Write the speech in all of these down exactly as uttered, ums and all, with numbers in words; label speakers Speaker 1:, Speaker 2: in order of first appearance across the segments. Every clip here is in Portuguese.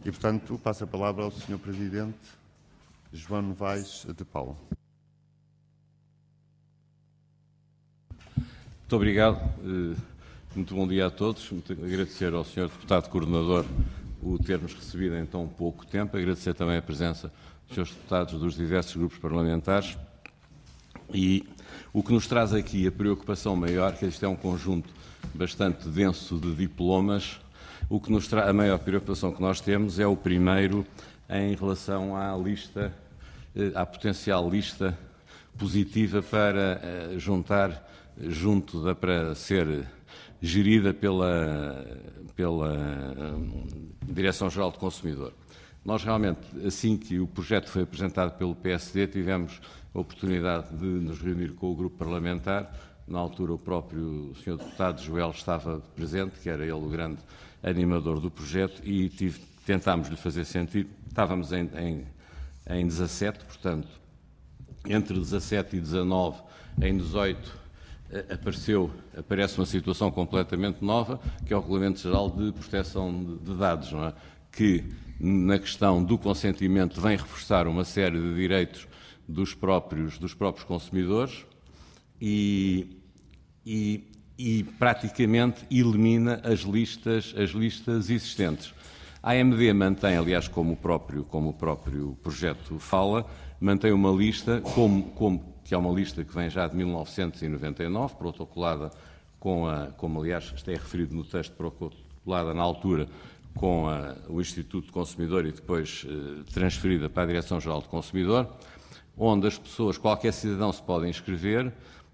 Speaker 1: E, portanto, passo a palavra ao senhor Presidente João Novaes de Paula.
Speaker 2: Muito obrigado. Muito bom dia a todos. Muito agradecer ao senhor Deputado Coordenador o ter-nos recebido em tão pouco tempo. Agradecer também a presença dos senhores deputados dos diversos grupos parlamentares. E o que nos traz aqui a preocupação maior, que isto é um conjunto bastante denso de diplomas, o que nos traz a maior preocupação que nós temos é o primeiro em relação à lista, à potencial lista positiva para juntar junto da, para ser gerida pela, pela Direção-Geral do Consumidor. Nós realmente, assim que o projeto foi apresentado pelo P S D, tivemos a oportunidade de nos reunir com o grupo parlamentar. Na altura o próprio senhor Deputado Joel estava presente, que era ele o grande animador do projeto, e tive, tentámos-lhe fazer sentir, estávamos em, em, em dezassete, portanto, entre dezassete e dezanove, em dezoito, apareceu, aparece uma situação completamente nova, que é o Regulamento Geral de Proteção de, de Dados, não é? Que, na questão do consentimento, vem reforçar uma série de direitos dos próprios, dos próprios consumidores e, e e praticamente elimina as listas, as listas existentes. A A M D mantém, aliás, como o próprio, como o próprio projeto fala, mantém uma lista, como, como, que é uma lista que vem já de mil novecentos e noventa e nove, protocolada com a, como aliás isto é referido no texto, protocolada na altura com a, o Instituto do Consumidor e depois eh, transferida para a Direção-Geral do Consumidor, onde as pessoas, qualquer cidadão se pode inscrever,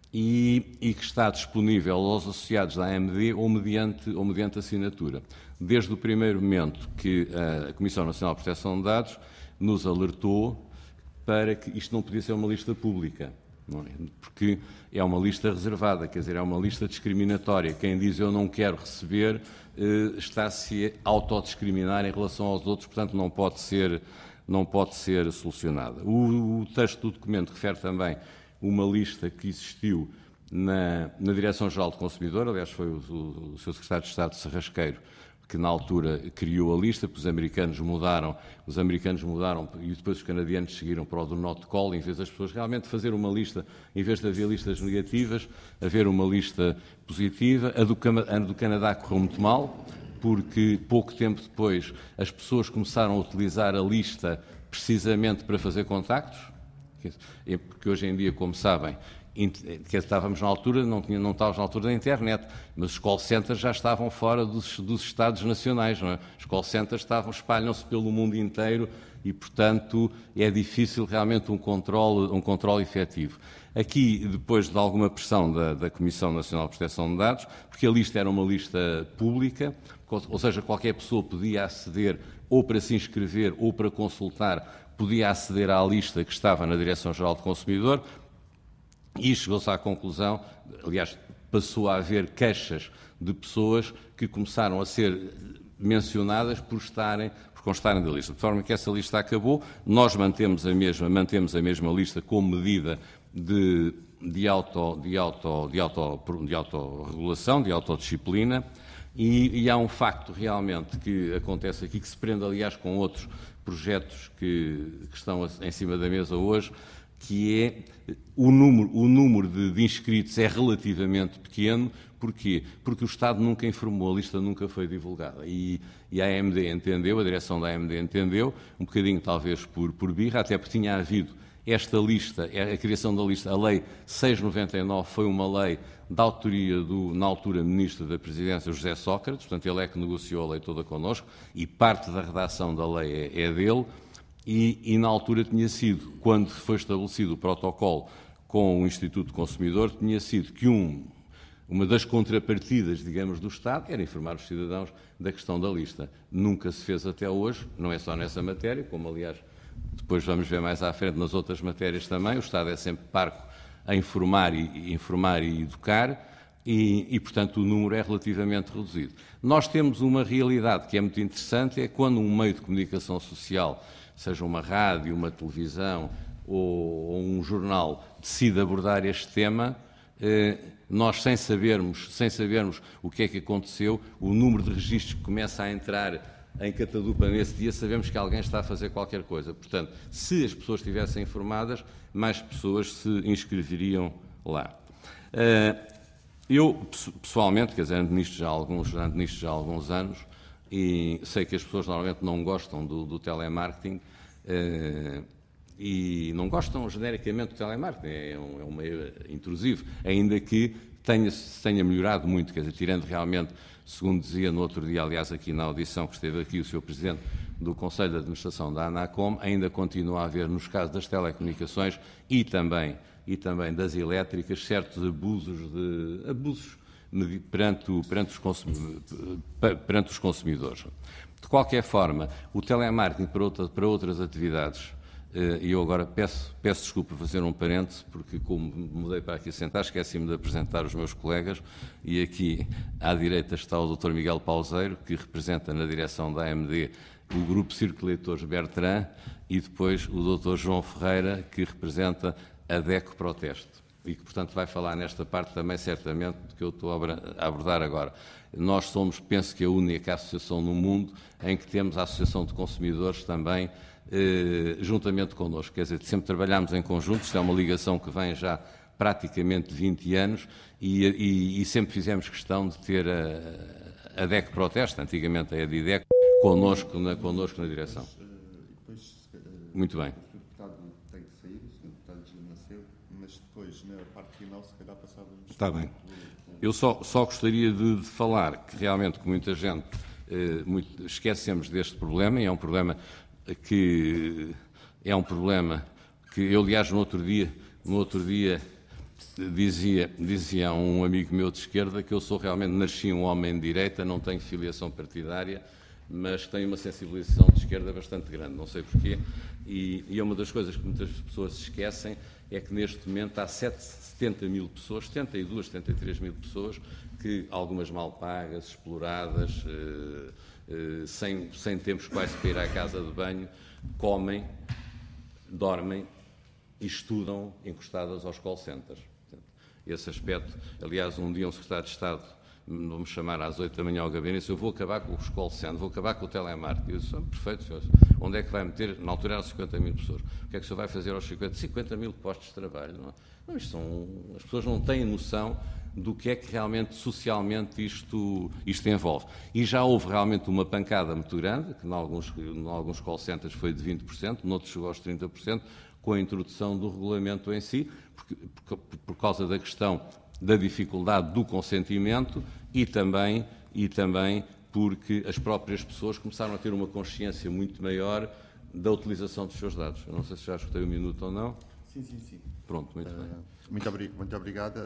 Speaker 2: E, e que está disponível aos associados da A M D ou mediante, ou mediante assinatura. Desde o primeiro momento que a Comissão Nacional de Proteção de Dados nos alertou para que isto não podia ser uma lista pública, não é? Porque é uma lista reservada, quer dizer, é uma lista discriminatória. Quem diz eu não quero receber eh, está-se a autodiscriminar em relação aos outros, portanto não pode ser, não pode ser solucionada. O, o texto do documento refere também uma lista que existiu na, na Direção-Geral do Consumidor, aliás foi o, o, o seu Secretário de Estado Sarrasqueiro que na altura criou a lista, porque os americanos mudaram, os americanos mudaram e depois os canadianos seguiram para o do not call, em vez das pessoas realmente fazer uma lista, em vez de haver listas negativas, haver uma lista positiva. A do, a do Canadá correu muito mal, porque pouco tempo depois as pessoas começaram a utilizar a lista precisamente para fazer contactos, porque hoje em dia, como sabem, que estávamos na altura, não, tinha, não estávamos na altura da internet, mas os call centers já estavam fora dos, dos Estados nacionais, não é? Os call centers estavam, espalham-se pelo mundo inteiro e, portanto, é difícil realmente um controle, um controle efetivo. Aqui, depois de alguma pressão da, da Comissão Nacional de Proteção de Dados, porque a lista era uma lista pública, ou seja, qualquer pessoa podia aceder ou para se inscrever ou para consultar, podia aceder à lista que estava na Direção-Geral do Consumidor e chegou-se à conclusão, aliás, passou a haver queixas de pessoas que começaram a ser mencionadas por estarem, por constarem da lista. De forma que essa lista acabou, nós mantemos a mesma, mantemos a mesma lista como medida de, de, auto, de, auto, de, auto, de autorregulação, de autodisciplina, e, e há um facto realmente que acontece aqui, que se prende, aliás, com outros projetos que, que estão em cima da mesa hoje, que é o número, o número de, de inscritos é relativamente pequeno. Porquê? Porque o Estado nunca informou, a lista nunca foi divulgada. E, e a A M D entendeu, a direção da A M D entendeu, um bocadinho talvez por, por birra, até porque tinha havido esta lista, a criação da lista, a Lei seiscentos e noventa e nove foi uma lei da autoria do, na altura, Ministro da Presidência, José Sócrates, portanto ele é que negociou a lei toda connosco, e parte da redação da lei é, é dele, e, e na altura tinha sido, quando foi estabelecido o protocolo com o Instituto do Consumidor, tinha sido que um, uma das contrapartidas, digamos, do Estado era informar os cidadãos da questão da lista. Nunca se fez até hoje, não é só nessa matéria, como aliás depois vamos ver mais à frente nas outras matérias também, o Estado é sempre parco a informar e, informar e educar, e, e, portanto, o número é relativamente reduzido. Nós temos uma realidade que é muito interessante, é quando um meio de comunicação social, seja uma rádio, uma televisão ou, ou um jornal, decide abordar este tema, eh, nós, sem sabermos, sem sabermos o que é que aconteceu, o número de registros que começa a entrar em Catadupa nesse dia, sabemos que alguém está a fazer qualquer coisa. Portanto, se as pessoas estivessem informadas, mais pessoas se inscreveriam lá. Eu, pessoalmente, quer dizer, ando nisto já há alguns, ando nisto já há alguns anos, e sei que as pessoas normalmente não gostam do, do telemarketing, eh, e não gostam genericamente do telemarketing, é um, é um meio intrusivo, ainda que tenha, tenha melhorado muito, quer dizer, tirando realmente, segundo dizia no outro dia, aliás, aqui na audição que esteve aqui o senhor Presidente do Conselho de Administração da ANACOM, ainda continua a haver, nos casos das telecomunicações e também, e também das elétricas, certos abusos, de, abusos perante, o, perante, os perante os consumidores. De qualquer forma, o telemarketing para, outra, para outras atividades, e eu agora peço, peço desculpa por fazer um parêntese, porque como mudei para aqui sentar, esqueci-me de apresentar os meus colegas, e aqui à direita está o doutor Miguel Pauseiro, que representa na direção da A M D o Grupo Círculo de Leitores Bertrand, e depois o doutor João Ferreira, que representa a DECO Proteste, e que, portanto, vai falar nesta parte também, certamente, do que eu estou a abordar agora. Nós somos, penso que, a única associação no mundo em que temos a Associação de Consumidores também eh, juntamente connosco. Quer dizer, sempre trabalhamos em conjunto, isto é uma ligação que vem já praticamente vinte anos e, e, e sempre fizemos questão de ter a, a DECO Proteste, antigamente a EDIDECO, connosco na, connosco na direção. Muito bem.
Speaker 1: Depois, na parte final, se calhar passávamos...
Speaker 2: Está bem. Eu só, só gostaria de, de falar que realmente, com muita gente, eh, muito, esquecemos deste problema, e é um problema que... É um problema que eu, aliás, no outro dia, no outro dia dizia, dizia a um amigo meu de esquerda que eu sou realmente, nasci um homem de direita, não tenho filiação partidária, mas tenho uma sensibilização de esquerda bastante grande, não sei porquê, e, e é uma das coisas que muitas pessoas se esquecem, é que neste momento há setenta mil pessoas, setenta e duas, setenta e três mil pessoas, que algumas mal pagas, exploradas, eh, eh, sem, sem tempos quase para ir à casa de banho, comem, dormem e estudam encostadas aos call centers. Portanto, esse aspecto, aliás, um dia um secretário de Estado vamos chamar às oito da manhã ao gabinete, eu vou acabar com os call centers, vou acabar com o telemarketing. Eu disse, oh, perfeito, senhor. Onde é que vai meter? Na altura eram cinquenta mil pessoas. O que é que o senhor vai fazer aos cinquenta? cinquenta mil postos de trabalho. Não, não, isto são, as pessoas não têm noção do que é que realmente, socialmente, isto, isto envolve. E já houve realmente uma pancada muito grande, que em alguns, em alguns call centers foi de vinte por cento, noutros chegou aos trinta por cento, com a introdução do regulamento em si, porque, por, por causa da questão da dificuldade do consentimento e também, e também porque as próprias pessoas começaram a ter uma consciência muito maior da utilização dos seus dados. Eu não sei se já escutei um minuto ou não.
Speaker 1: Sim, sim, sim.
Speaker 2: Pronto, muito uh, bem.
Speaker 1: Muito, obrig muito obrigada.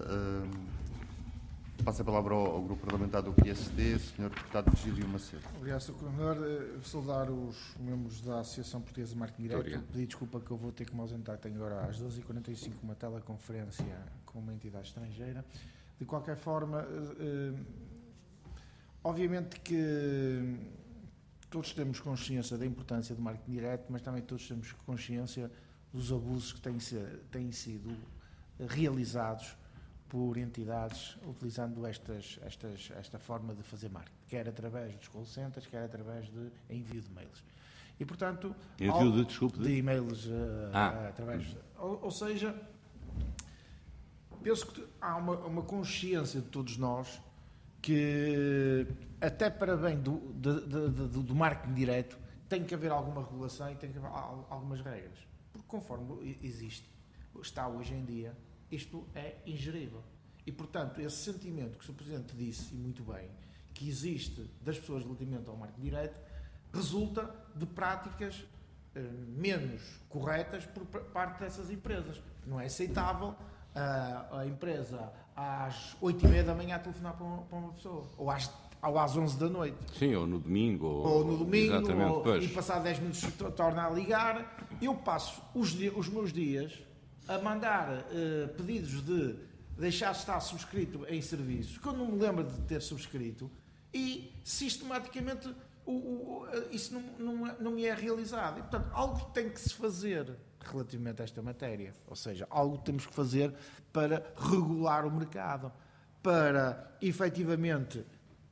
Speaker 1: Uh, passo a palavra ao, ao Grupo Parlamentar do P S D, senhor Deputado Virgílio Macedo.
Speaker 3: Obrigado, senhor Coordenador. Saudar os membros da Associação Portuguesa de Marketing Direto. Pedir desculpa que eu vou ter que me ausentar. Tenho agora às doze e quarenta e cinco uma teleconferência com uma entidade estrangeira. De qualquer forma, uh, obviamente que todos temos consciência da importância do marketing direto, mas também todos temos consciência dos abusos que têm, ser, têm sido realizados por entidades utilizando estas, estas, esta forma de fazer marketing, quer através dos call centers, quer através de envio de e-mails. E, portanto,
Speaker 2: envio de, desculpe,
Speaker 3: de e-mails uh,
Speaker 2: ah.
Speaker 3: através... Ou, ou seja, penso que há uma, uma consciência de todos nós que, até para bem do, de, de, de, do marketing direto, tem que haver alguma regulação e tem que haver algumas regras. Porque conforme existe, está hoje em dia, isto é ingerível. E, portanto, esse sentimento que o senhor Presidente disse, e muito bem, que existe das pessoas relativamente ao marketing direto, resulta de práticas eh, menos corretas por parte dessas empresas. Não é aceitável a, a empresa às oito e meia da manhã a telefonar para uma, para uma pessoa, ou às, ou às onze da noite.
Speaker 2: Sim, ou no domingo. Ou,
Speaker 3: ou no domingo,
Speaker 2: exatamente,
Speaker 3: ou,
Speaker 2: pois.
Speaker 3: E passar dez minutos torna a ligar. Eu passo os, os meus dias a mandar uh, pedidos de deixar de estar subscrito em serviços que eu não me lembro de ter subscrito e sistematicamente o, o, isso não, não, não me é realizado. E, portanto, algo tem que se fazer relativamente a esta matéria. Ou seja, algo temos que fazer para regular o mercado, para efetivamente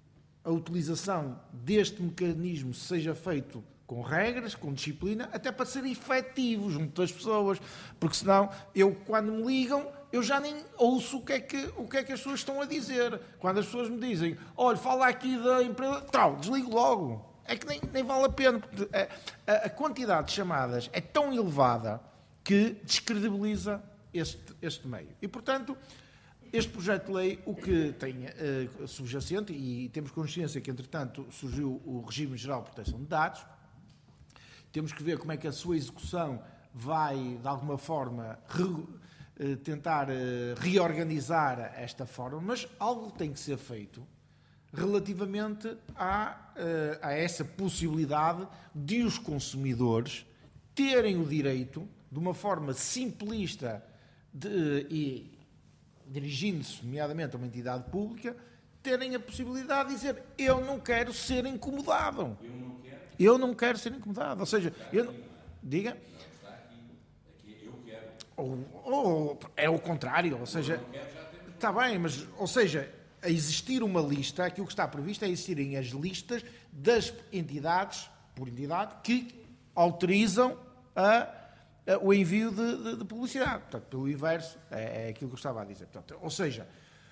Speaker 3: a utilização deste mecanismo seja feito com regras, com disciplina, até para ser efetivo junto das pessoas, porque senão eu, quando me ligam, eu já nem ouço o que é que, o que, é que as pessoas estão a dizer. Quando as pessoas me dizem, olha, fala aqui da empresa, tal, desligo logo. É que nem, nem vale a pena, porque a, a, a quantidade de chamadas é tão elevada que descredibiliza este, este meio. E, portanto, este projeto de lei, o que tem uh, subjacente, e temos consciência que, entretanto, surgiu o Regime Geral de Proteção de Dados, temos que ver como é que a sua execução vai, de alguma forma, re, uh, tentar uh, reorganizar esta forma, mas algo tem que ser feito relativamente a, uh, a essa possibilidade de os consumidores terem o direito, de uma forma simplista de, e dirigindo-se, nomeadamente, a uma entidade pública, terem a possibilidade de dizer eu não quero ser incomodado. Eu não quero, eu não quero ser incomodado. Ou seja, eu não... Diga. Não está aqui. Aqui eu quero. Ou, ou é o contrário. Ou seja, está bem, mas, ou seja, a existir uma lista, aquilo que está previsto é existirem as listas das entidades, por entidade, que autorizam a o envio de, de, de publicidade. Portanto, pelo inverso, é, é aquilo que eu estava a dizer. Portanto, ou seja,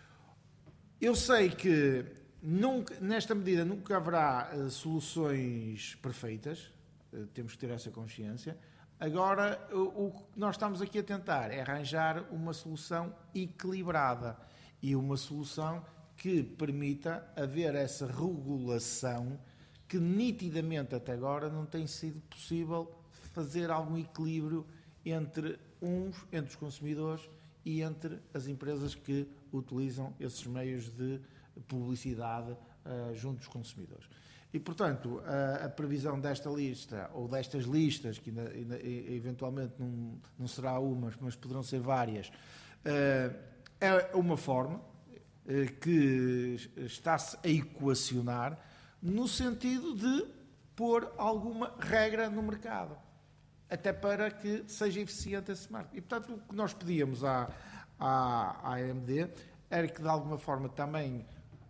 Speaker 3: eu sei que nunca, nesta medida nunca haverá uh, soluções perfeitas, uh, temos que ter essa consciência. Agora, o, o que nós estamos aqui a tentar é arranjar uma solução equilibrada e uma solução que permita haver essa regulação que nitidamente até agora não tem sido possível fazer algum equilíbrio entre uns, entre os consumidores e entre as empresas que utilizam esses meios de publicidade uh, junto dos consumidores. E, portanto, a, a previsão desta lista, ou destas listas, que ainda, ainda, eventualmente não, não será uma, mas poderão ser várias, uh, é uma forma uh, que está-se a equacionar no sentido de pôr alguma regra no mercado, até para que seja eficiente esse marketing. E, portanto, o que nós pedíamos à, à, à A M D era que, de alguma forma, também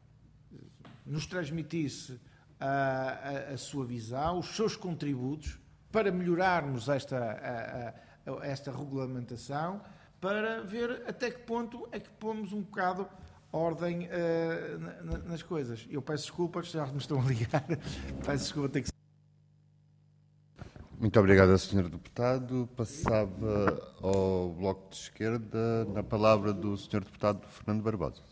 Speaker 3: nos transmitisse a, a, a sua visão, os seus contributos, para melhorarmos esta, a, a, esta regulamentação, para ver até que ponto é que pomos um bocado ordem uh, nas coisas. Eu peço desculpas, já me estão a ligar, peço desculpa, tenho que...
Speaker 1: Muito obrigado, senhor Deputado. Passava ao Bloco de Esquerda, na palavra do senhor Deputado Fernando Barbosa.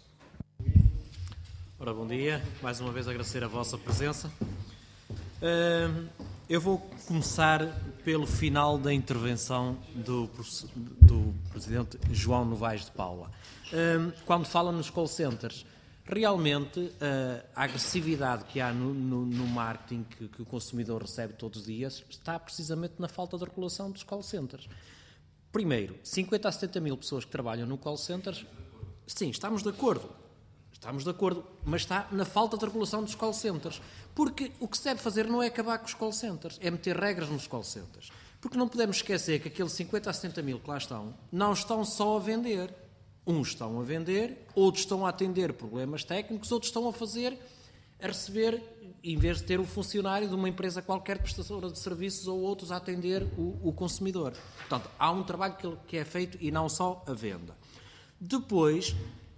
Speaker 4: Ora, bom dia. Mais uma vez agradecer a vossa presença. Uh, eu vou começar pelo final da intervenção do, do Presidente João Novaes de Paula. Uh, quando fala nos call centers, realmente uh, a agressividade que há no, no, no marketing que, que o consumidor recebe todos os dias está precisamente na falta de regulação dos call centers. Primeiro, cinquenta a setenta mil pessoas que trabalham no call centers, sim, estamos de acordo. Estamos de acordo, mas está na falta de regulação dos call centers. Porque o que se deve fazer não é acabar com os call centers, é meter regras nos call centers. Porque não podemos esquecer que aqueles cinquenta a setenta mil que lá estão, não estão só a vender. Uns estão a vender, outros estão a atender problemas técnicos, outros estão a fazer, a receber, em vez de ter o funcionário de uma empresa qualquer prestadora de serviços ou outros a atender o, o consumidor. Portanto, há um trabalho que, que é feito e não só a venda. Depois,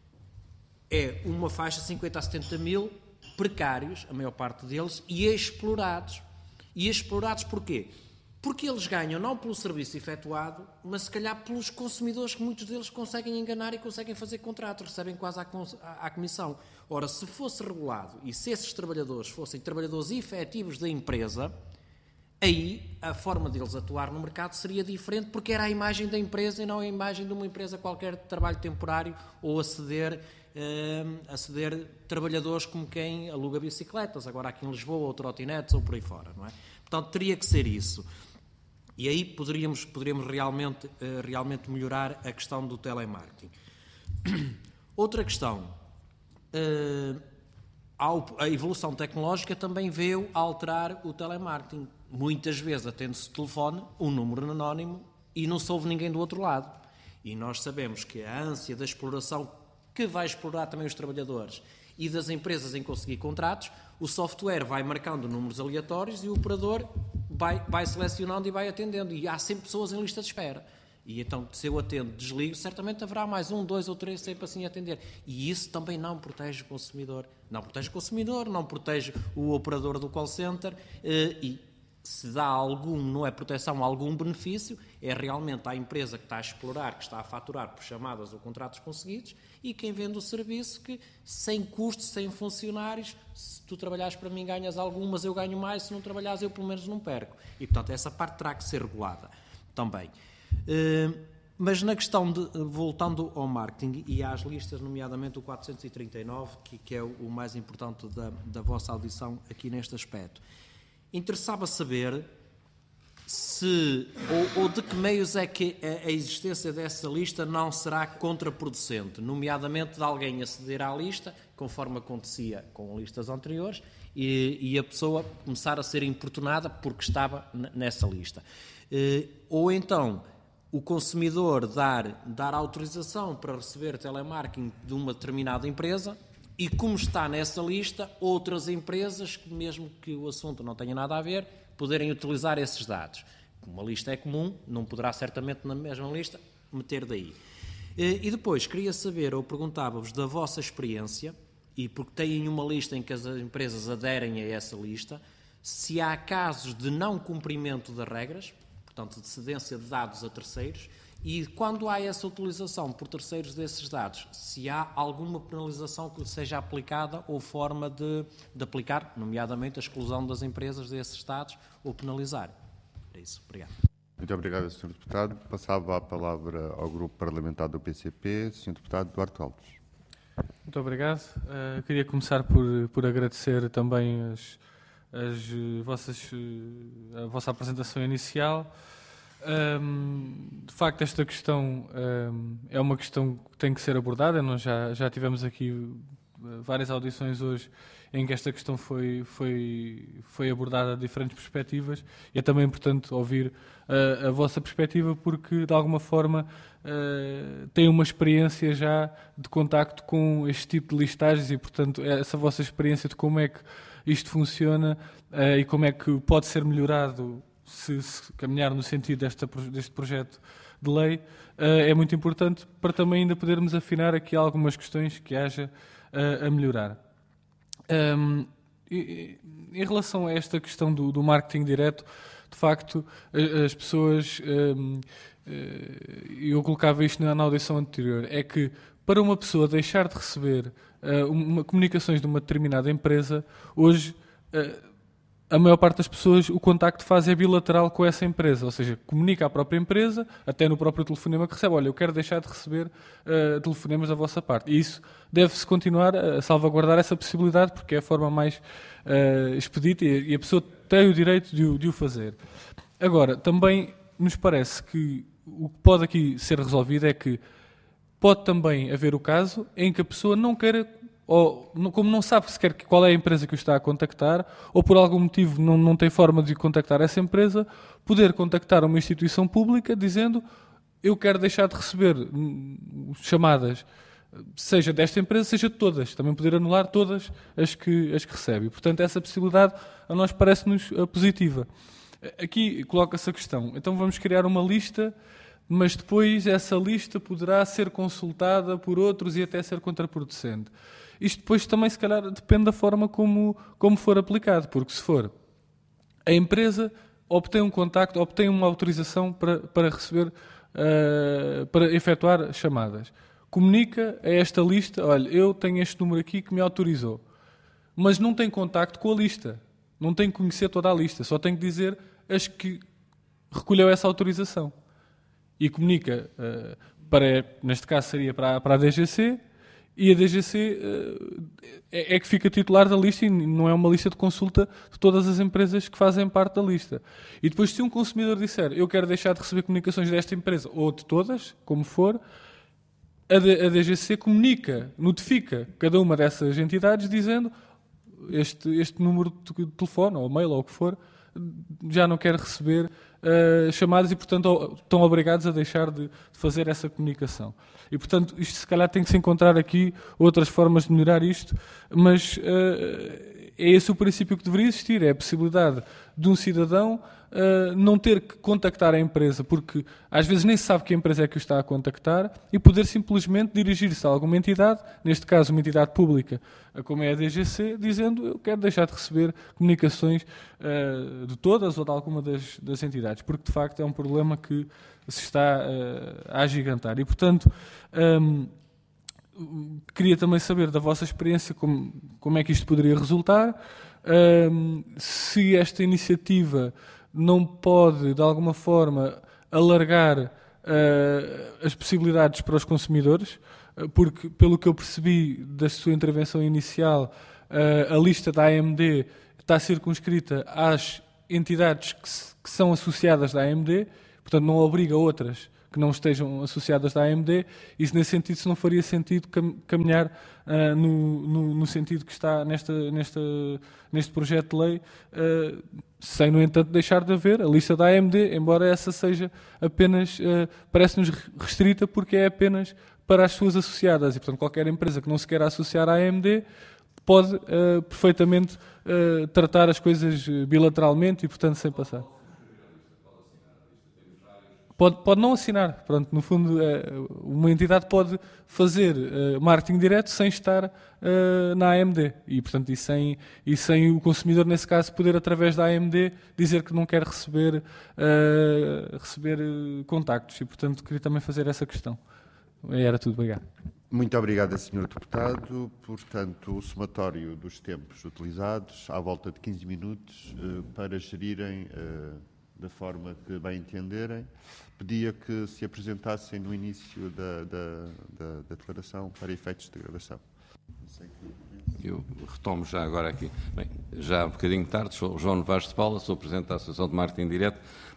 Speaker 4: é uma faixa de cinquenta a setenta mil precários, a maior parte deles, e explorados. E explorados porquê? Porque eles ganham não pelo serviço efetuado, mas se calhar pelos consumidores que muitos deles conseguem enganar e conseguem fazer contratos, recebem quase à, à, à comissão. Ora, se fosse regulado e se esses trabalhadores fossem trabalhadores efetivos da empresa, aí a forma deles atuar no mercado seria diferente, porque era a imagem da empresa e não a imagem de uma empresa qualquer de trabalho temporário ou aceder, eh, aceder trabalhadores como quem aluga bicicletas, agora aqui em Lisboa, ou trotinetes, ou por aí fora, não é? Portanto, teria que ser isso. E aí poderíamos, poderíamos realmente, uh, realmente melhorar a questão do telemarketing. Outra questão. Uh, a evolução tecnológica também veio a alterar o telemarketing. Muitas vezes atende-se o telefone, um número anónimo, e não se ouve ninguém do outro lado. E nós sabemos que a ânsia da exploração, que vai explorar também os trabalhadores, e das empresas em conseguir contratos, o software vai marcando números aleatórios e o operador vai, vai selecionando e vai atendendo. E há sempre pessoas em lista de espera. E então, se eu atendo, desligo, certamente haverá mais um, dois ou três sempre assim a atender. E isso também não protege o consumidor. Não protege o consumidor, não protege o operador do call center e se dá algum, não é proteção, algum benefício, é realmente a empresa que está a explorar, que está a faturar por chamadas ou contratos conseguidos e quem vende o serviço que, sem custos, sem funcionários, se tu trabalhares para mim ganhas algumas, eu ganho mais, se não trabalhares eu pelo menos não perco. E, portanto, essa parte terá que ser regulada também. Uh, mas na questão de, voltando ao marketing e às listas, nomeadamente o quatrocentos e trinta e nove, que, que é o, o mais importante da, da vossa audição aqui neste aspecto, interessava saber se, ou, ou de que meios é que a, a existência dessa lista não será contraproducente, nomeadamente de alguém aceder à lista, conforme acontecia com listas anteriores, e, e a pessoa começar a ser importunada porque estava n- nessa lista. Uh, ou então o consumidor dar, dar autorização para receber telemarketing de uma determinada empresa e, como está nessa lista, outras empresas, mesmo que o assunto não tenha nada a ver, poderem utilizar esses dados. Como a lista é comum, não poderá certamente na mesma lista meter daí. E depois, queria saber, ou perguntava-vos da vossa experiência, e porque têm uma lista em que as empresas aderem a essa lista, se há casos de não cumprimento das regras, portanto, de cedência de dados a terceiros, e quando há essa utilização por terceiros desses dados, se há alguma penalização que seja aplicada ou forma de, de aplicar, nomeadamente a exclusão das empresas desses dados ou penalizar. É isso. Obrigado.
Speaker 1: Muito obrigado, senhor Deputado. Passava a palavra ao Grupo Parlamentar do P C P, senhor Deputado Duarte Alves.
Speaker 5: Muito obrigado. Uh, queria começar por, por agradecer também as, as vossas, a vossa apresentação inicial. Um, de facto, esta questão um, é uma questão que tem que ser abordada. Nós já, já tivemos aqui várias audições hoje em que esta questão foi, foi, foi abordada de diferentes perspectivas e é também importante ouvir uh, a vossa perspectiva porque, de alguma forma, uh, têm uma experiência já de contacto com este tipo de listagens e, portanto, essa vossa experiência de como é que isto funciona uh, e como é que pode ser melhorado se, se caminhar no sentido desta, deste projeto de lei, uh, é muito importante para também ainda podermos afinar aqui algumas questões que haja uh, a melhorar. Um, e, em relação a esta questão do, do marketing direto, de facto, as pessoas, um, eu colocava isto na, na audição anterior, é que para uma pessoa deixar de receber uh, uma, comunicações de uma determinada empresa, hoje uh, a maior parte das pessoas o contacto faz é bilateral com essa empresa, ou seja, comunica à própria empresa, até no próprio telefonema que recebe, olha, eu quero deixar de receber uh, telefonemas da vossa parte. E isso deve-se continuar a salvaguardar essa possibilidade, porque é a forma mais uh, expedita e a pessoa tem o direito de o, de o fazer. Agora, também nos parece que o que pode aqui ser resolvido é que pode também haver o caso em que a pessoa não queira, ou como não sabe sequer qual é a empresa que o está a contactar, ou por algum motivo não, não tem forma de contactar essa empresa, poder contactar uma instituição pública dizendo eu quero deixar de receber chamadas, seja desta empresa, seja de todas. Também poder anular todas as que, as que recebe. Portanto, essa possibilidade a nós parece-nos positiva. Aqui coloca-se a questão, então vamos criar uma lista, mas depois essa lista poderá ser consultada por outros e até ser contraproducente. Isto depois também, se calhar, depende da forma como, como for aplicado, porque se for a empresa obtém um contacto, obtém uma autorização para, para receber, uh, para efetuar chamadas. Comunica a esta lista, olha, eu tenho este número aqui que me autorizou, mas não tem contacto com a lista, não tem que conhecer toda a lista, só tem que dizer as que recolheu essa autorização. E comunica, uh, para, neste caso seria para, para a D G C, e a D G C uh, é, é que fica titular da lista e não é uma lista de consulta de todas as empresas que fazem parte da lista. E depois, se um consumidor disser eu quero deixar de receber comunicações desta empresa ou de todas, como for, a, D, a D G C comunica, notifica cada uma dessas entidades dizendo este, este número de telefone ou mail ou o que for já não quer receber uh, chamadas e, portanto, estão obrigados a deixar de fazer essa comunicação. E, portanto, isto se calhar tem que se encontrar aqui outras formas de melhorar isto, mas uh, é esse o princípio que deveria existir, é a possibilidade de um cidadão uh, não ter que contactar a empresa, porque às vezes nem se sabe que empresa é que o está a contactar, e poder simplesmente dirigir-se a alguma entidade, neste caso uma entidade pública, como é a D G C, dizendo eu quero deixar de receber comunicações uh, de todas ou de alguma das, das entidades, porque de facto é um problema que se está uh, a agigantar. E, portanto, um, queria também saber da vossa experiência como, como é que isto poderia resultar, um, se esta iniciativa não pode, de alguma forma, alargar uh, as possibilidades para os consumidores, porque, pelo que eu percebi da sua intervenção inicial, uh, a lista da A M D está circunscrita às entidades que, se, que são associadas da A M D, portanto não obriga outras que não estejam associadas da A M D, e se nesse sentido se não faria sentido cam caminhar uh, no, no, no sentido que está nesta, nesta, neste projeto de lei, uh, sem, no entanto, deixar de haver a lista da A M D, embora essa seja apenas, uh, parece-nos restrita, porque é apenas para as suas associadas, e portanto qualquer empresa que não se queira associar à A M D pode uh, perfeitamente uh, tratar as coisas bilateralmente e, portanto, sem passar. Pode, pode não assinar. Pronto, no fundo, uma entidade pode fazer uh, marketing direto sem estar uh, na A M D. E, portanto, e sem, e sem o consumidor, nesse caso, poder, através da A M D, dizer que não quer receber, uh, receber uh, contactos. E, portanto, queria também fazer essa questão. Era tudo. Obrigado.
Speaker 1: Muito obrigado, senhor Deputado. Portanto, o somatório dos tempos utilizados, à volta de quinze minutos, uh, para gerirem... Uh, da forma que bem entenderem, pedia que se apresentassem no início da, da, da, da declaração para efeitos de gravação.
Speaker 2: Eu retomo já agora aqui. Bem, já há um bocadinho tarde, sou João Novaes de Paula, sou Presidente da Associação de Marketing Direto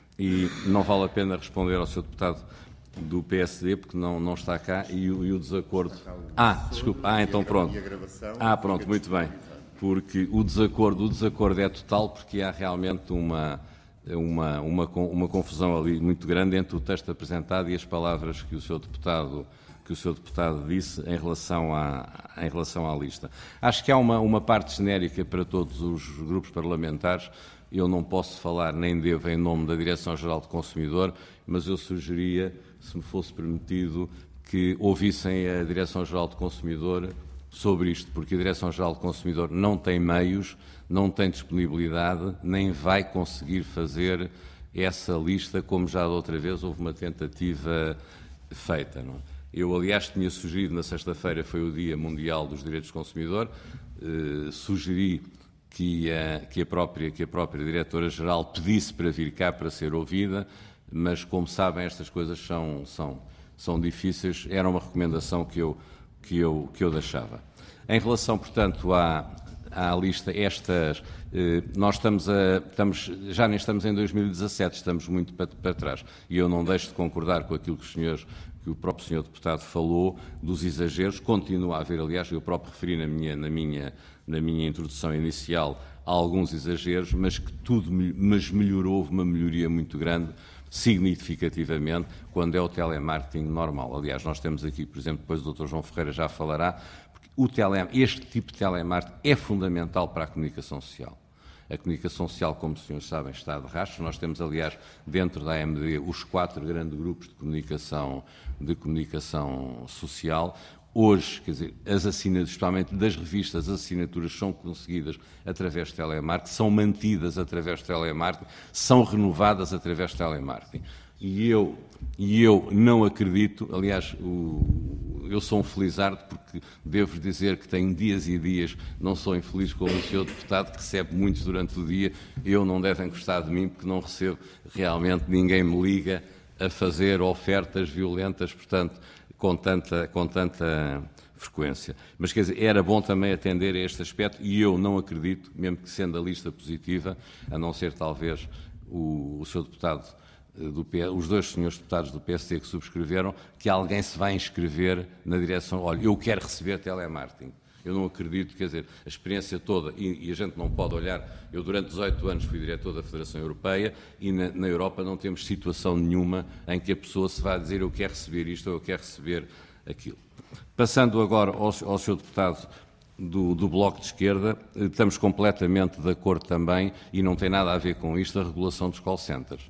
Speaker 2: e não vale a pena responder ao senhor Deputado do P S D, porque não, não está cá, e o, e o desacordo... Ah, desculpe. Ah, então pronto. Ah, pronto, muito bem. Porque o desacordo, o desacordo é total, porque há realmente uma... Uma, uma, uma confusão ali muito grande entre o texto apresentado e as palavras que o senhor deputado, que o senhor deputado disse em relação à, em relação à lista. Acho que há uma, uma parte genérica para todos os grupos parlamentares. Eu não posso falar, nem devo, em nome da Direção-Geral do Consumidor, mas eu sugeria, se me fosse permitido, que ouvissem a Direção-Geral do Consumidor sobre isto, porque a Direção-Geral do Consumidor não tem meios, não tem disponibilidade, nem vai conseguir fazer essa lista, como já da outra vez houve uma tentativa feita. Não? Eu, aliás, tinha sugerido, na sexta-feira foi o Dia Mundial dos Direitos do Consumidor, eh, sugeri que a, que a própria, que a própria Diretora-Geral pedisse para vir cá para ser ouvida, mas, como sabem, estas coisas são, são, são difíceis, era uma recomendação que eu, que eu, que eu deixava. Em relação, portanto, à... à lista, estas, eh, nós estamos, a, estamos, já nem estamos em dois mil e dezassete, estamos muito para, para trás, e eu não deixo de concordar com aquilo que os senhores, que o próprio senhor Deputado falou, dos exageros, continua a haver, aliás, eu próprio referi na minha, na minha, na minha introdução inicial alguns exageros, mas que tudo mas melhorou, houve uma melhoria muito grande, significativamente, quando é o telemarketing normal. Aliás, nós temos aqui, por exemplo, depois o doutor João Ferreira já falará, O tele, este tipo de telemarketing é fundamental para a comunicação social. A comunicação social, como os senhores sabem, está de rastro. Nós temos, aliás, dentro da A M D, os quatro grandes grupos de comunicação, de comunicação social. Hoje, quer dizer, as assinaturas, especialmente das revistas, as assinaturas são conseguidas através de telemarketing, são mantidas através de telemarketing, são renovadas através de telemarketing. E eu, e eu não acredito, aliás, o, eu sou um felizardo porque devo dizer que tenho dias e dias, não sou infeliz como o senhor deputado que recebe muitos durante o dia, eu não devem gostar de mim porque não recebo realmente, ninguém me liga a fazer ofertas violentas, portanto, com tanta, com tanta frequência. Mas, quer dizer, era bom também atender a este aspecto e eu não acredito, mesmo que sendo a lista positiva, a não ser talvez o, o senhor deputado Do P, os dois senhores deputados do P S D que subscreveram, que alguém se vai inscrever na direção, olha, eu quero receber telemarketing. Eu não acredito, quer dizer, a experiência toda, e, e a gente não pode olhar, eu durante dezoito anos fui diretor da Federação Europeia e na, na Europa não temos situação nenhuma em que a pessoa se vá dizer eu quero receber isto ou eu quero receber aquilo. Passando agora ao, ao senhor deputado do, do Bloco de Esquerda, estamos completamente de acordo também, e não tem nada a ver com isto, a regulação dos call centers.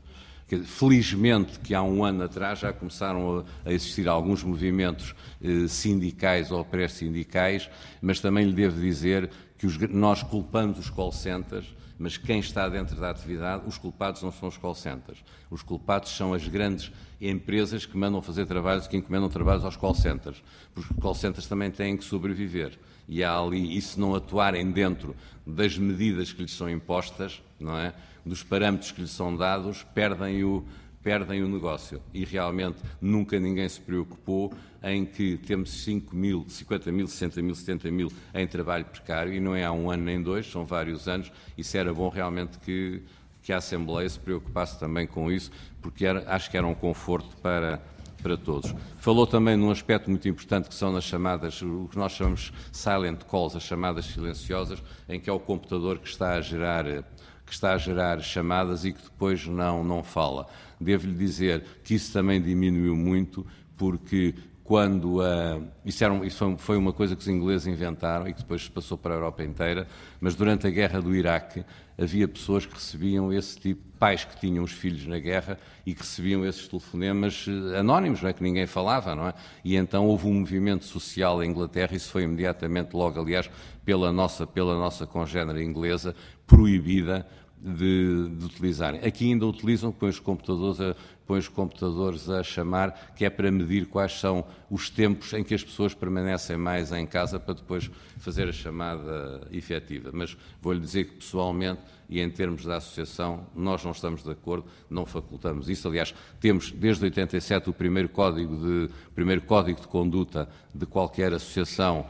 Speaker 2: Felizmente que há um ano atrás já começaram a existir alguns movimentos eh, sindicais ou pré-sindicais, mas também lhe devo dizer que os, nós culpamos os call centers, mas quem está dentro da atividade, os culpados não são os call centers. Os culpados são as grandes empresas que mandam fazer trabalhos, que encomendam trabalhos aos call centers. Porque os call centers também têm que sobreviver. E há ali, e se não atuarem dentro das medidas que lhes são impostas, não é? Dos parâmetros que lhes são dados, perdem o, perdem o negócio. E realmente nunca ninguém se preocupou em que temos cinco mil, cinquenta mil, sessenta mil, setenta mil em trabalho precário, e não é há um ano nem dois, são vários anos. Isso era bom realmente que, que a Assembleia se preocupasse também com isso, porque era, acho que era um conforto para, para todos. Falou também num aspecto muito importante que são nas chamadas, o que nós chamamos silent calls, as chamadas silenciosas, em que é o computador que está a gerar que está a gerar chamadas e que depois não, não fala. Devo-lhe dizer que isso também diminuiu muito, porque quando... Uh, isso era um, isso foi uma coisa que os ingleses inventaram e que depois se passou para a Europa inteira, mas durante a guerra do Iraque havia pessoas que recebiam esse tipo, pais que tinham os filhos na guerra e que recebiam esses telefonemas uh, anónimos, não é? Que ninguém falava, não é? E então houve um movimento social em Inglaterra, isso foi imediatamente, logo aliás, pela nossa, pela nossa congénere inglesa, proibida de, de utilizarem. Aqui ainda utilizam, põe os computadores a, põe os computadores a chamar, que é para medir quais são os tempos em que as pessoas permanecem mais em casa para depois fazer a chamada efetiva. Mas vou-lhe dizer que, pessoalmente, e em termos da associação, nós não estamos de acordo, não facultamos isso. Aliás, temos, desde oitenta e sete, o primeiro código de, primeiro código de conduta de qualquer associação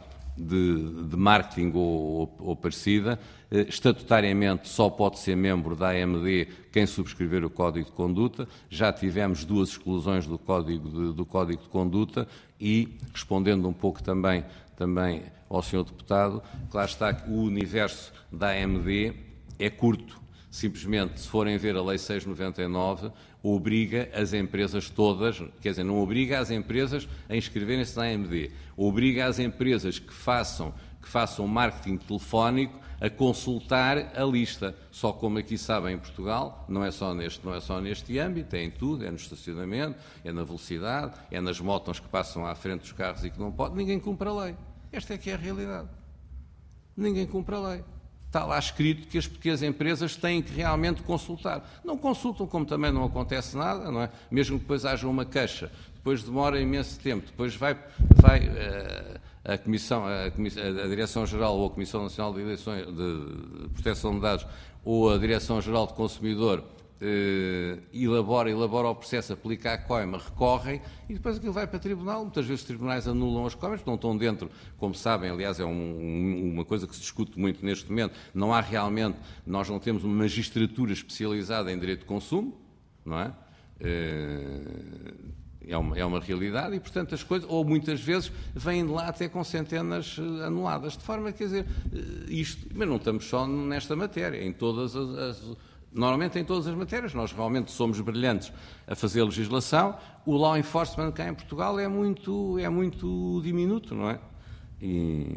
Speaker 2: De, de marketing ou, ou, ou parecida. Estatutariamente só pode ser membro da A M D quem subscrever o Código de Conduta. Já tivemos duas exclusões do Código de, do Código de Conduta e, respondendo um pouco também, também ao senhor Deputado, claro está que o universo da A M D é curto. Simplesmente, se forem ver a Lei seiscentos e noventa e nove, obriga as empresas todas, quer dizer, não obriga as empresas a inscreverem-se na A M D, obriga as empresas que façam, que façam marketing telefónico a consultar a lista. Só como aqui sabem, em Portugal, não é só neste, não é só neste âmbito, é em tudo, é no estacionamento, é na velocidade, é nas motos que passam à frente dos carros e que não podem, ninguém cumpre a lei. Esta é que é a realidade. Ninguém cumpre a lei. Está lá escrito que as pequenas empresas têm que realmente consultar. Não consultam, como também não acontece nada, não é? Mesmo que depois haja uma queixa, depois demora imenso tempo, depois vai, vai uh, a Comissão, a, Comissão, a Direção-Geral ou a Comissão Nacional de, Eleições, de Proteção de Dados ou a Direção-Geral de Consumidor Uh, elabora, elabora o processo, aplica a coima, recorrem e depois aquilo vai para o tribunal. Muitas vezes os tribunais anulam as coimas, não estão dentro, como sabem, aliás é um, um, uma coisa que se discute muito neste momento, não há realmente, nós não temos uma magistratura especializada em direito de consumo, não é? Uh, é, uma, é uma realidade e, portanto, as coisas, ou muitas vezes, vêm de lá até com centenas anuladas, de forma, quer dizer, isto, mas não estamos só nesta matéria, em todas as, as normalmente em todas as matérias, nós realmente somos brilhantes a fazer legislação, o law enforcement cá em Portugal é muito, é muito diminuto, não é? E...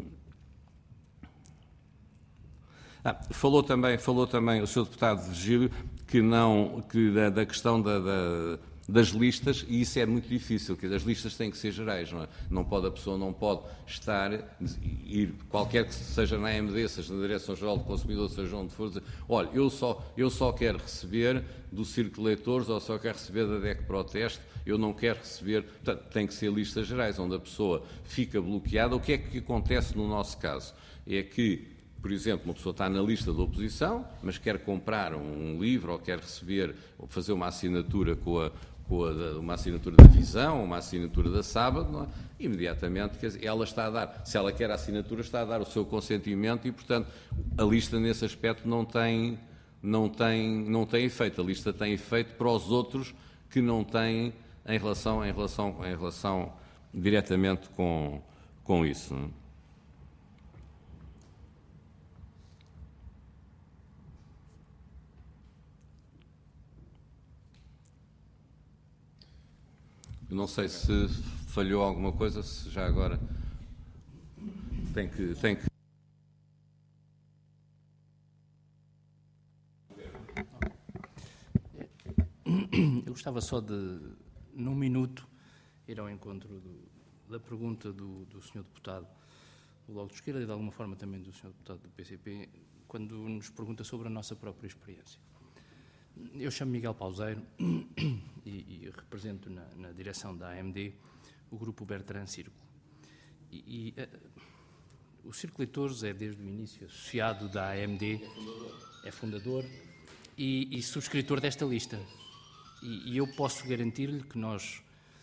Speaker 2: Ah, falou também, falou também o senhor deputado Virgílio que não, que da, da questão da, da, das listas, e isso é muito difícil, que as listas têm que ser gerais, não é? Não pode, a pessoa não pode estar, ir, qualquer que seja na A M D, seja na Direção-Geral do Consumidor, seja onde for, dizer, olha, eu só, eu só quero receber do Círculo de Leitores ou só quero receber da D E C Proteste, eu não quero receber, portanto, tem que ser listas gerais, onde a pessoa fica bloqueada. O que é que acontece no nosso caso? É que, por exemplo, uma pessoa está na lista da oposição, mas quer comprar um livro ou quer receber, ou fazer uma assinatura com a com a, uma assinatura da Visão, uma assinatura da Sábado, não é? Imediatamente, quer dizer, ela está a dar, se ela quer a assinatura, está a dar o seu consentimento e, portanto, a lista nesse aspecto não tem, não tem, não tem efeito. A lista tem efeito para os outros que não têm em relação, em relação, em relação diretamente com, com isso. Não é? Eu não sei se falhou alguma coisa, se já agora tem que... Tem que...
Speaker 6: Eu gostava só de, num minuto, ir ao encontro do, da pergunta do, do senhor Deputado do Bloco de Esquerda e, de alguma forma, também do senhor Deputado do P C P, quando nos pergunta sobre a nossa própria experiência. Eu chamo Miguel Pauseiro e, e represento na, na direção da A M D o grupo Bertrand Círculo. E, e uh, o Círculo de Leitores é, desde o início, associado da A M D, é fundador, é fundador e, e subscritor desta lista. E, e eu posso garantir-lhe que nós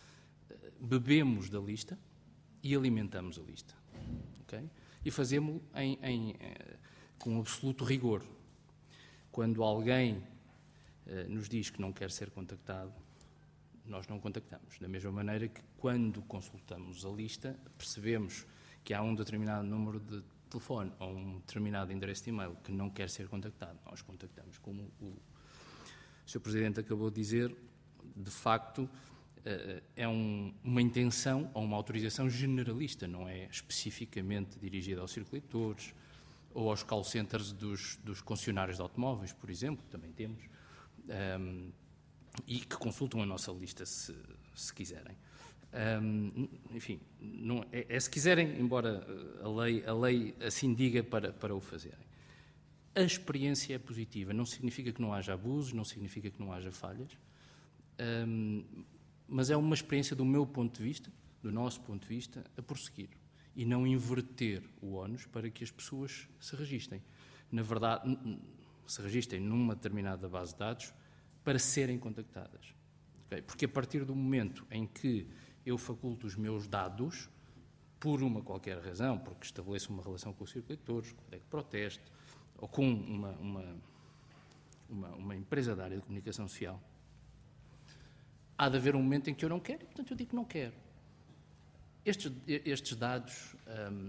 Speaker 6: bebemos da lista e alimentamos a lista. Okay? E fazemos em, em, com absoluto rigor. Quando alguém uh, nos diz que não quer ser contactado, nós não contactamos. Da mesma maneira que, quando consultamos a lista, percebemos que há um determinado número de telefone ou um determinado endereço de e-mail que não quer ser contactado, nós contactamos. Como o senhor Presidente acabou de dizer, de facto, é um, uma intenção ou uma autorização generalista, não é especificamente dirigida aos circuitores ou aos call centers dos, dos concessionários de automóveis, por exemplo, também temos, um, e que consultam a nossa lista se, se quiserem. Um, enfim, não, é, é se quiserem, embora a lei, a lei assim diga para, para o fazerem. A experiência é positiva, não significa que não haja abusos, não significa que não haja falhas, um, mas é uma experiência, do meu ponto de vista, do nosso ponto de vista, a prosseguir e não inverter o ónus para que as pessoas se registrem. Na verdade, se registrem numa determinada base de dados para serem contactadas. Okay? Porque a partir do momento em que eu faculto os meus dados, por uma qualquer razão, porque estabeleço uma relação com os circuitores, com o D E C Proteste, ou com uma, uma, uma, uma empresa da área de comunicação social, há de haver um momento em que eu não quero, e, portanto, eu digo que não quero. Estes, estes dados hum,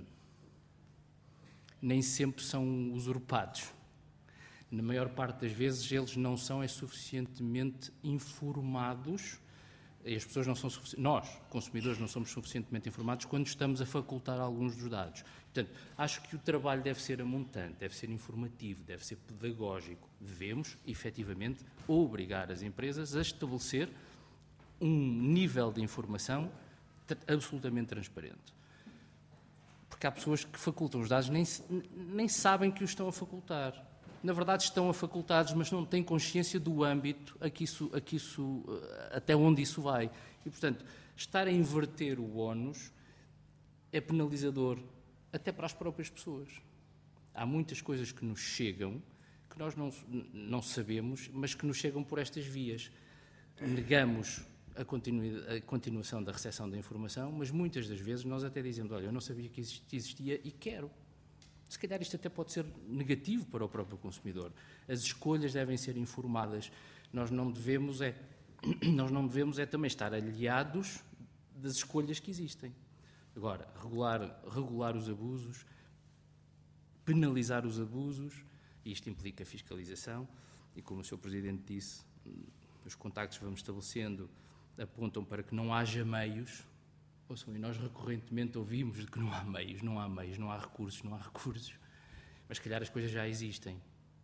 Speaker 6: nem sempre são usurpados. Na maior parte das vezes, eles não são é suficientemente informados, e as pessoas não são sufici- nós, consumidores, não somos suficientemente informados quando estamos a facultar alguns dos dados. Portanto, acho que o trabalho deve ser amontante, deve ser informativo, deve ser pedagógico. Devemos, efetivamente, obrigar as empresas a estabelecer um nível de informação absolutamente transparente. Porque há pessoas que facultam os dados nem, nem sabem que os estão a facultar. Na verdade, estão a facultados, mas não têm consciência do âmbito a que isso, a que isso, até onde isso vai. E, portanto, estar a inverter o ónus é penalizador, até para as próprias pessoas. Há muitas coisas que nos chegam, que nós não, não sabemos, mas que nos chegam por estas vias. Negamos a, continu, a continuação da recepção da informação, mas muitas das vezes nós até dizemos, olha, eu não sabia que existia e quero. Se calhar isto até pode ser negativo para o próprio consumidor. As escolhas devem ser informadas. Nós não devemos é, nós não devemos é também estar aliados das escolhas que existem. Agora, regular, regular os abusos, penalizar os abusos, e isto implica fiscalização, e como o senhor Presidente disse, os contactos que vamos estabelecendo apontam para que não haja meios. Ouçam, e nós recorrentemente ouvimos de que não há meios, não há meios, não há recursos, não há recursos. Mas, se calhar, as coisas já existem.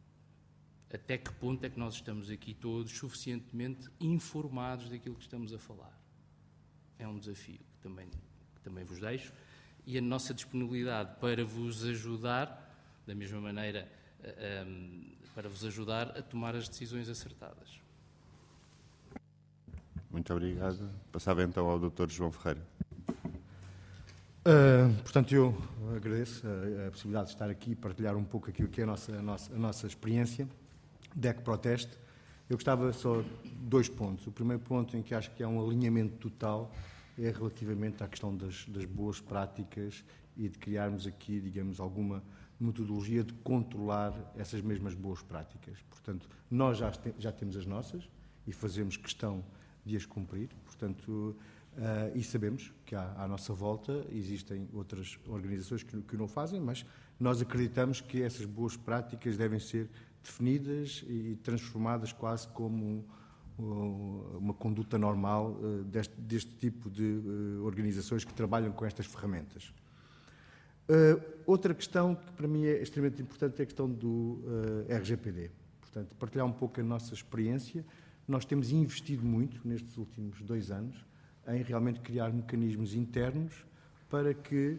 Speaker 6: Até que ponto é que nós estamos aqui todos suficientemente informados daquilo que estamos a falar? É um desafio que também, que também vos deixo. E a nossa disponibilidade para vos ajudar, da mesma maneira, um, para vos ajudar a tomar as decisões acertadas.
Speaker 1: Muito obrigado. Passava então ao doutor João Ferreira.
Speaker 7: Uh, portanto, eu agradeço a, a possibilidade de estar aqui e partilhar um pouco aquilo que é a nossa, a nossa, a nossa experiência. D E C Proteste. Eu gostava só de dois pontos. O primeiro ponto em que acho que há um alinhamento total é relativamente à questão das, das boas práticas e de criarmos aqui, digamos, alguma metodologia de controlar essas mesmas boas práticas. Portanto, nós já, já temos as nossas e fazemos questão de as cumprir. Portanto, Uh, e sabemos que à, à nossa volta existem outras organizações que, que o não fazem, mas nós acreditamos que essas boas práticas devem ser definidas e transformadas quase como uma conduta normal deste, deste tipo de organizações que trabalham com estas ferramentas. Outra questão que para mim é extremamente importante é a questão do R G P D. Portanto, partilhar um pouco a nossa experiência. Nós temos investido muito nestes últimos dois anos em realmente criar mecanismos internos para que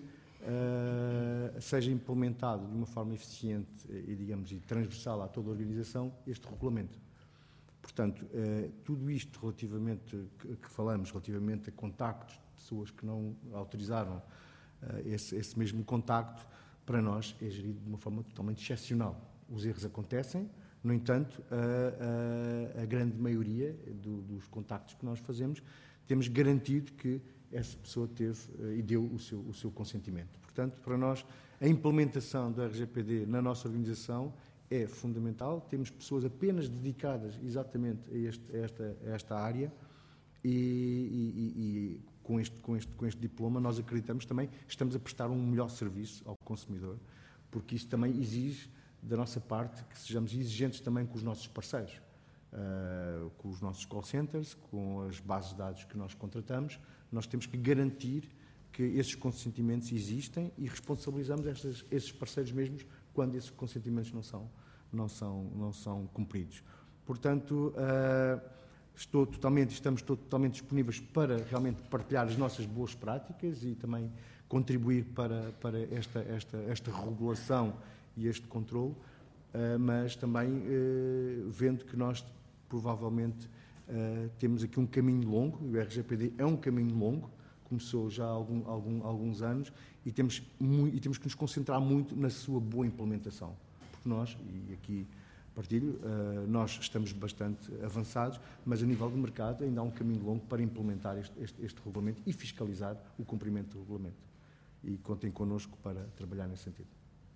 Speaker 7: uh, seja implementado de uma forma eficiente e, digamos, e transversal a toda a organização este regulamento. Portanto, uh, tudo isto relativamente, que, que falamos relativamente a contactos de pessoas que não autorizaram uh, esse, esse mesmo contacto, para nós é gerido de uma forma totalmente excepcional. Os erros acontecem. No entanto, a, a, a grande maioria do, dos contactos que nós fazemos, temos garantido que essa pessoa teve e deu o seu, o seu consentimento. Portanto, para nós, a implementação do R G P D na nossa organização é fundamental. Temos pessoas apenas dedicadas exatamente a, este, a, esta, a esta área e, e, e com, este, com, este, com este diploma nós acreditamos também que estamos a prestar um melhor serviço ao consumidor, porque isso também exige da nossa parte, que sejamos exigentes também com os nossos parceiros, uh, com os nossos call centers, com as bases de dados que nós contratamos. Nós temos que garantir que esses consentimentos existem e responsabilizamos estes, esses parceiros mesmos quando esses consentimentos não são, não são, não são cumpridos. Portanto, uh, estou totalmente, estamos totalmente disponíveis para realmente partilhar as nossas boas práticas e também contribuir para, para esta, esta, esta regulação e este controle, mas também vendo que nós provavelmente temos aqui um caminho longo, e o R G P D é um caminho longo, começou já há algum, algum, alguns anos, e temos, muito, e temos que nos concentrar muito na sua boa implementação. Porque nós, e aqui partilho, nós estamos bastante avançados, mas a nível de mercado ainda há um caminho longo para implementar este, este, este regulamento e fiscalizar o cumprimento do regulamento. E contem connosco para trabalhar nesse sentido.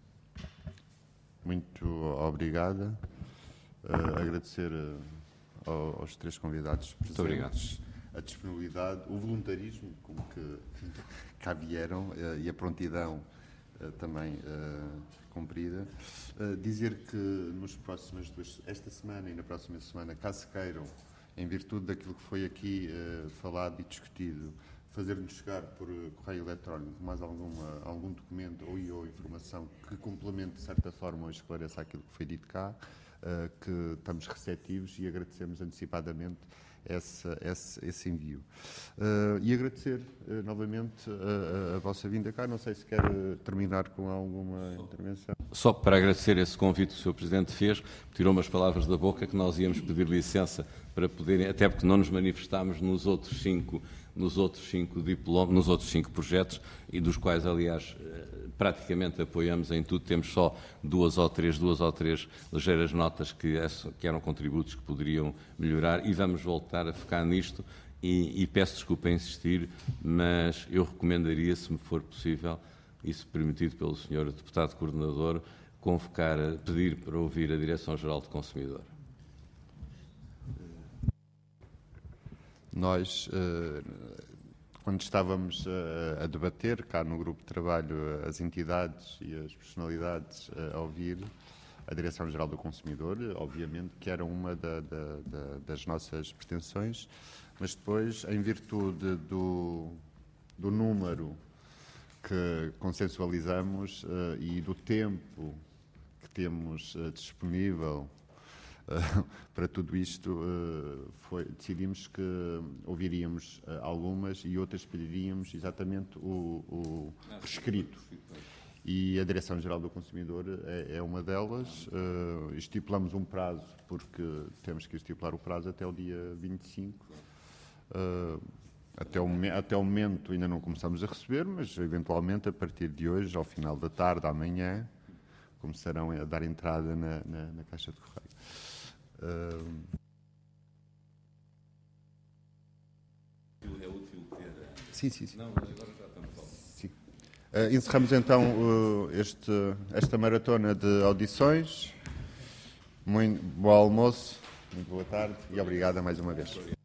Speaker 1: Muito obrigada. Uh, agradecer uh, aos três convidados presentes.
Speaker 2: Muito obrigado.
Speaker 1: A disponibilidade, o voluntarismo com que cá vieram uh, e a prontidão uh, também uh, cumprida. Uh, dizer que nos próximas duas, esta semana e na próxima semana, caso queiram, em virtude daquilo que foi aqui uh, falado e discutido, fazer-nos chegar por correio eletrónico mais alguma, algum documento ou, ou informação que complemente, de certa forma, ou esclareça aquilo que foi dito cá, uh, que estamos receptivos e agradecemos antecipadamente esse, esse, esse envio. Uh, e agradecer uh, novamente a, a, a vossa vinda cá. Não sei se quer uh, terminar com alguma intervenção.
Speaker 2: Só para agradecer esse convite que o senhor Presidente fez, tirou umas palavras da boca que nós íamos pedir licença para poderem, até porque não nos manifestámos nos outros cinco nos outros cinco diplomas, nos outros cinco projetos, e dos quais, aliás, praticamente apoiamos em tudo. Temos só duas ou três, duas ou três ligeiras notas que, que eram contributos que poderiam melhorar, e vamos voltar a focar nisto. E, e peço desculpa em insistir, mas eu recomendaria, se me for possível, e se permitido pelo senhor Deputado Coordenador, convocar, pedir para ouvir a Direção-Geral do Consumidor.
Speaker 1: Nós, quando estávamos a debater cá no grupo de trabalho as entidades e as personalidades a ouvir, a Direção-Geral do Consumidor, obviamente que era uma da, da, da, das nossas pretensões, mas depois, em virtude do, do número que consensualizamos e do tempo que temos disponível Uh, para tudo isto, uh, foi, decidimos que ouviríamos uh, algumas e outras pediríamos exatamente o, o prescrito. E a Direção-Geral do Consumidor é, é uma delas. Uh, estipulamos um prazo, porque temos que estipular o prazo até o dia vinte e cinco. Uh, até, o, até o momento ainda não começamos a receber, mas eventualmente a partir de hoje, ao final da tarde, amanhã, começarão a dar entrada na, na, na caixa de correio. Uh...
Speaker 2: É útil ter...
Speaker 1: Sim, sim, sim.
Speaker 2: Não, mas agora já estamos falando.
Speaker 1: Sim. Uh, encerramos então uh, este, esta maratona de audições. Muito bom almoço, muito boa tarde e obrigada mais uma vez.